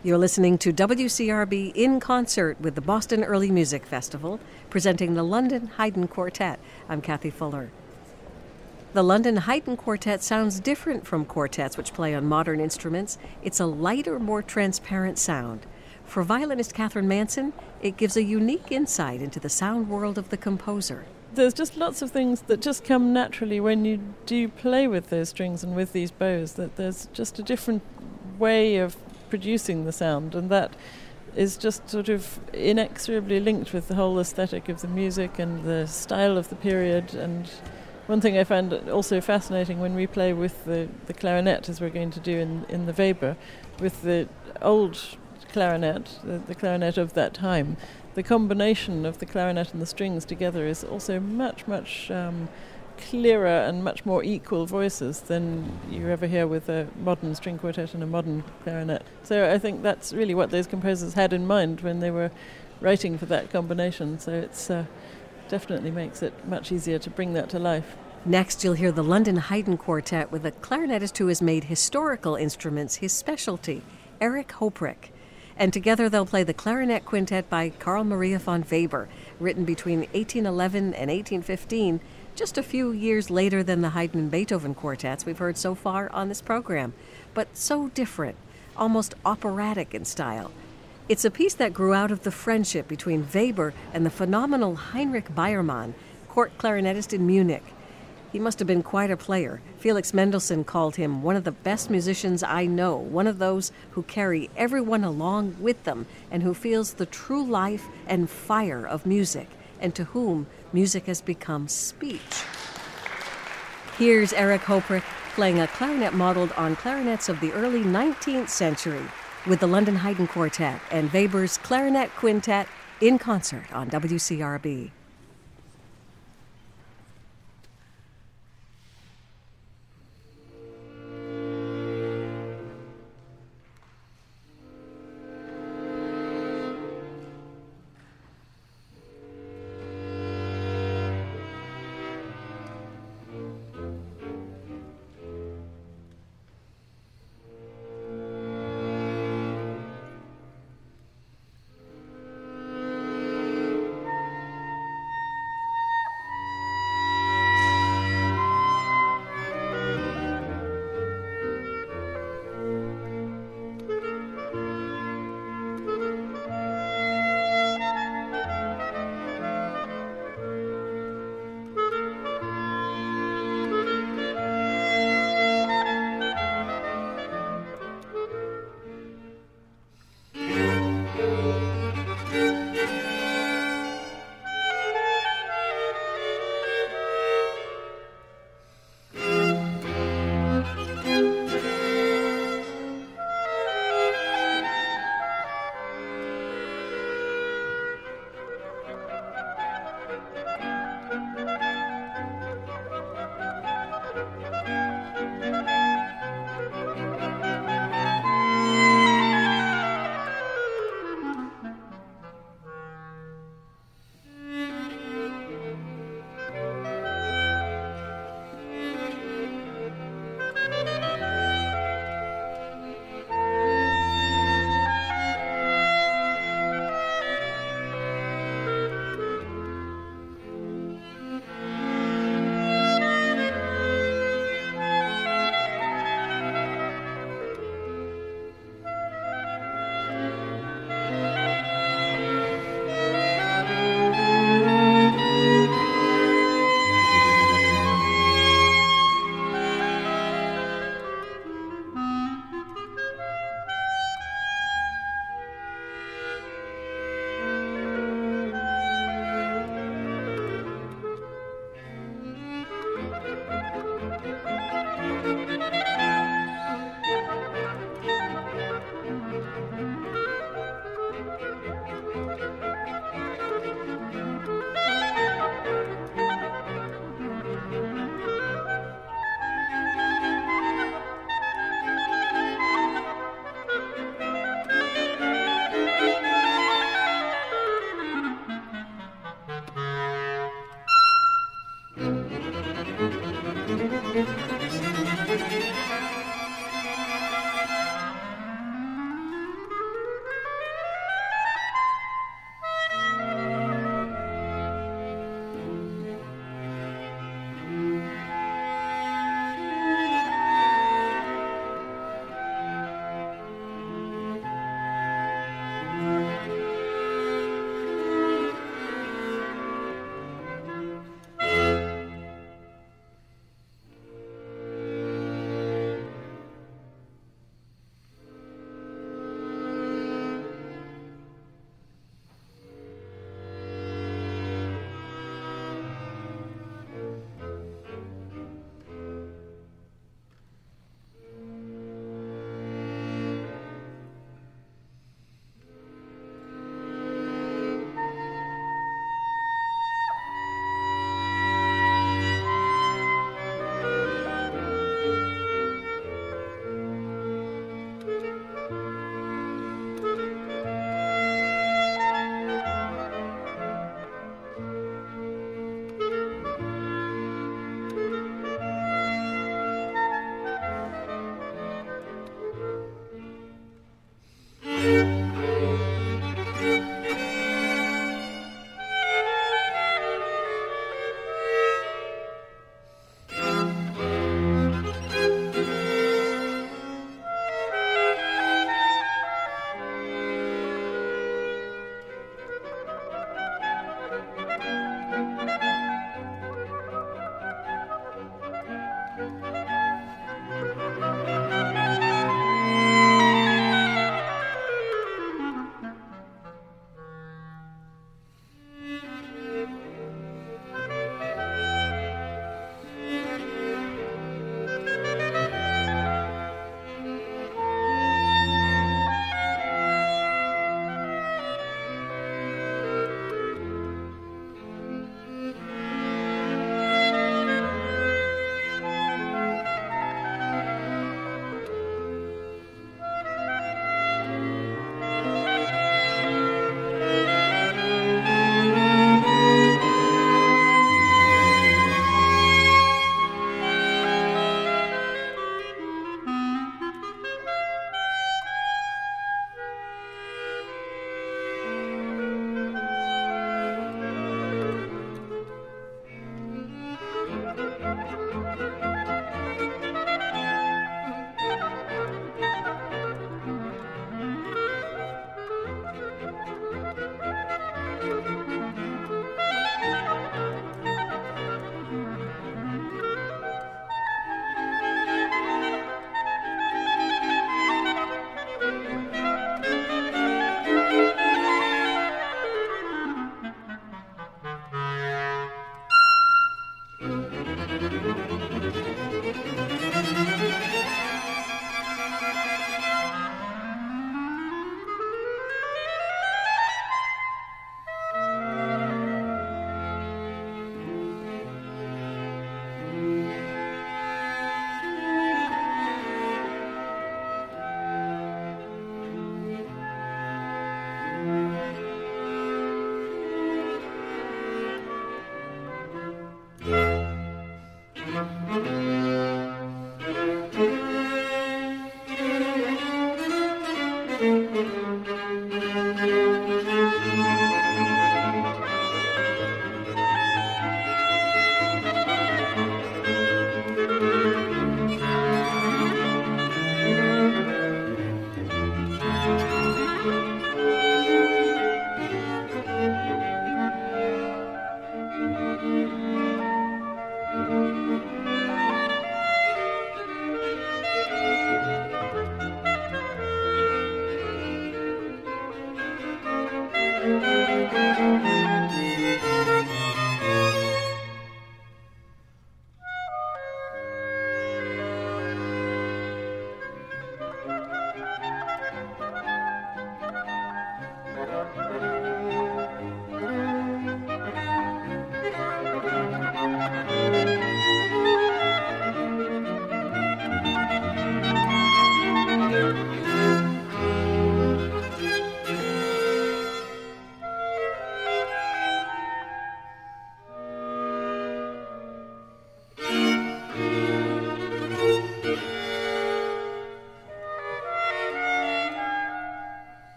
You're listening to WCRB in concert with the Boston Early Music Festival, presenting the London Haydn Quartet. I'm Kathy Fuller. The London Haydn Quartet sounds different from quartets which play on modern instruments. It's a lighter, more transparent sound. For violinist Catherine Manson, it gives a unique insight into the sound world of the composer. There's just lots of things that just come naturally when you do play with those strings and with these bows, that there's just a different way of producing the sound, and that is just sort of inexorably linked with the whole aesthetic of the music and the style of the period. And one thing I found also fascinating when we play with the clarinet, as we're going to do in the Weber, with the old clarinet, the clarinet of that time, the combination of the clarinet and the strings together is also much clearer and much more equal voices than you ever hear with a modern string quartet and a modern clarinet. So I think that's really what those composers had in mind when they were writing for that combination. So it's definitely makes it much easier to bring that to life. Next, you'll hear the London Haydn Quartet with a clarinetist who has made historical instruments his specialty, Erich Hoprick. And together they'll play the Clarinet Quintet by Carl Maria von Weber, written between 1811 and 1815, just a few years later than the Haydn and Beethoven quartets we've heard so far on this program, but so different, almost operatic in style. It's a piece that grew out of the friendship between Weber and the phenomenal Heinrich Bayermann, court clarinetist in Munich. He must have been quite a player. Felix Mendelssohn called him one of the best musicians I know, one of those who carry everyone along with them and who feels the true life and fire of music, and to whom music has become speech. Here's Erich Hoprick playing a clarinet modeled on clarinets of the early 19th century with the London Haydn Quartet and Weber's Clarinet Quintet in concert on WCRB.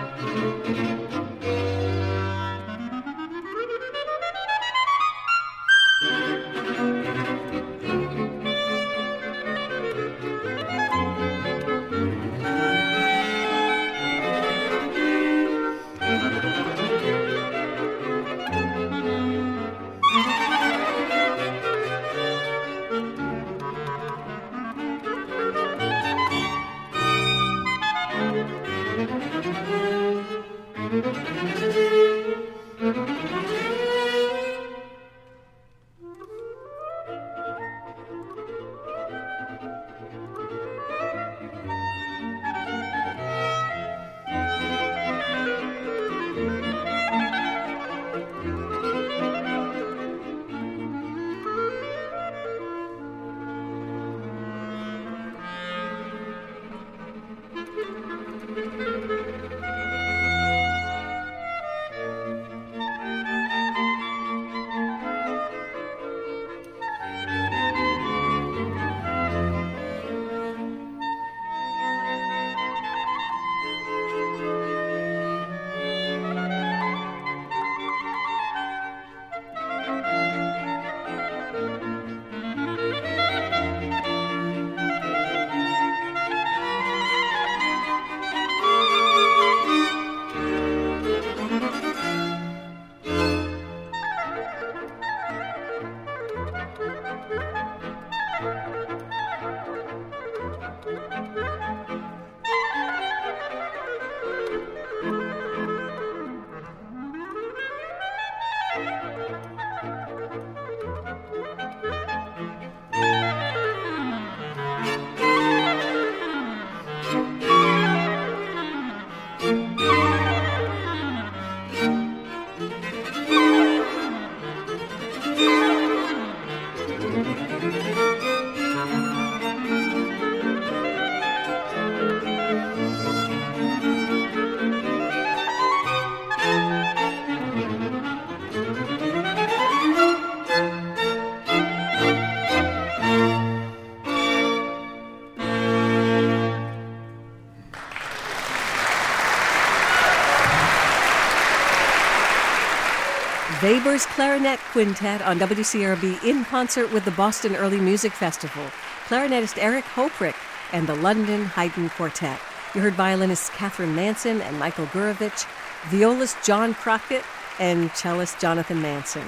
Weber's Clarinet Quintet on WCRB in concert with the Boston Early Music Festival, clarinetist Eric Hoprick and the London Haydn Quartet. You heard violinists Catherine Manson and Michael Gurevich, violist John Crockett, and cellist Jonathan Manson.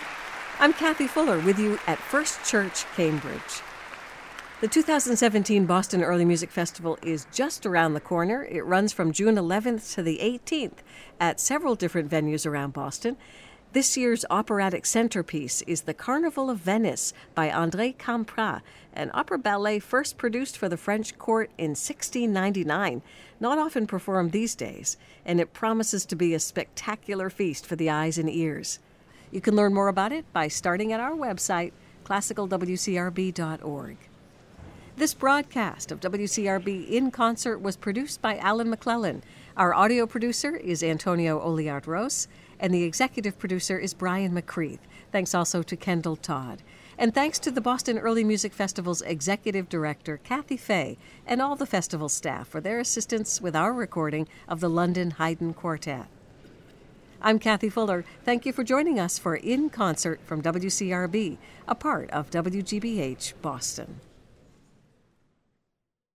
I'm Kathy Fuller with you at First Church, Cambridge. The 2017 Boston Early Music Festival is just around the corner. It runs from June 11th to the 18th at several different venues around Boston. This year's operatic centerpiece is The Carnival of Venice by André Campra, an opera ballet first produced for the French court in 1699, not often performed these days, and it promises to be a spectacular feast for the eyes and ears. You can learn more about it by starting at our website, classicalwcrb.org. This broadcast of WCRB in Concert was produced by Alan McClellan. Our audio producer is Antonio Oliard-Rose, and the executive producer is Brian McCreath. Thanks also to Kendall Todd. And thanks to the Boston Early Music Festival's executive director, Kathy Fay, and all the festival staff for their assistance with our recording of the London Haydn Quartet. I'm Kathy Fuller. Thank you for joining us for In Concert from WCRB, a part of WGBH Boston.